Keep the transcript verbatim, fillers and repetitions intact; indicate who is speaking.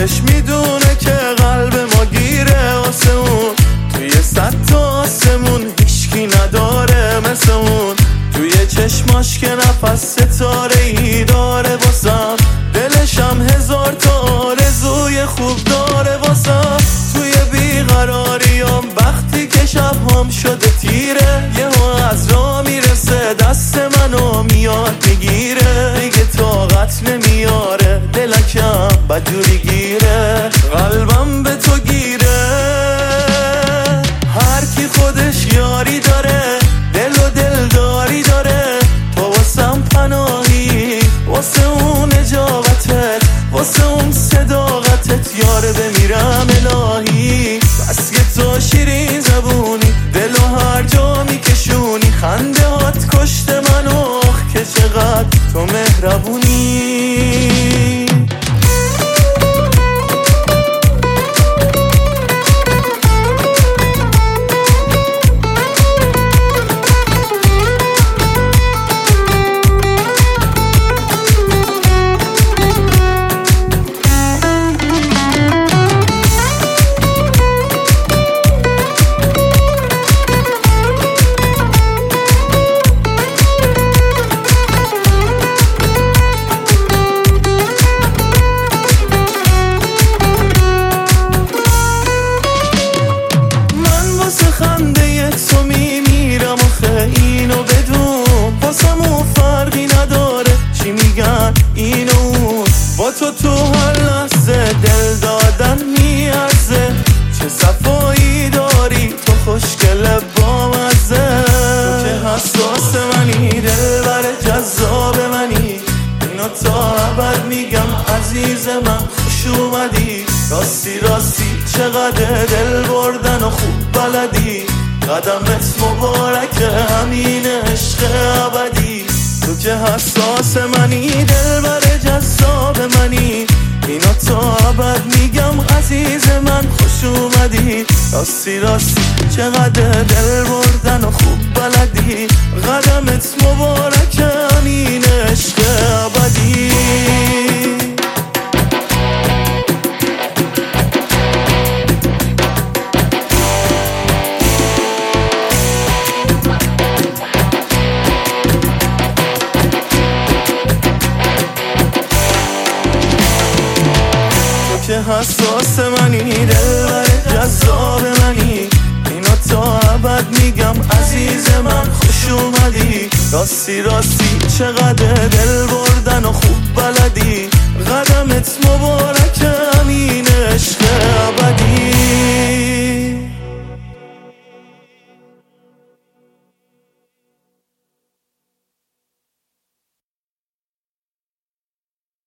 Speaker 1: خودش میدونه که قلب ما گیره واسه اون، توی صد تا آسمون هیچکی نداره مثل اون، توی چشماش که نفس ستاره ای داره واسم، دلشم هزار تا آرزوی خوب داره واسم. توی بیقراریام وقتی که شبام شده تیره، یهو از راه میرسه دست منو میاد میگیره، دیگه طاقت نمیاره دلکم بدجوری گیره، قلبم به تو گیره. هر کی خودش یاری داره، دل و دلداری داره، تو واسم پناهی، واسه اون اجابتت، واسه اون صداقتت یاره بمیرم الهی. بس که تو شیرین زبونی، دل و هر جا میکشونی، خنده هات کشت منو که چقدر تو مهربونی. خنده تو میمیرم آخه اینو بدون، واسمون فرقی نداره چی میگن این و اون، با تو تو هر لحظه دل دادن میارزه، چه صفایی داری تو خوشگل بامزه، تو که حساس منی دلبر جذاب منی، اینو تا ابد میگم عزیز من خوش اومدی، راستی راستی چقدر دل بردن و خوب بلدی، قدمت مبارکه همین عشق ابدی، تو که حساس منی دلبر جذاب منی، اینا تا ابد میگم عزیز من خوش اومدی، راستی راستی چقدر دل بردن و خوب بلدی، قدمت مبارکه همین عشق ابدی. که حساس منی دلبر جذاب منی، اینا تا ابد میگم عزیز من خوش اومدی، راستی راستی چقدر دل بردن و خوب بلدی، قدمت مبارک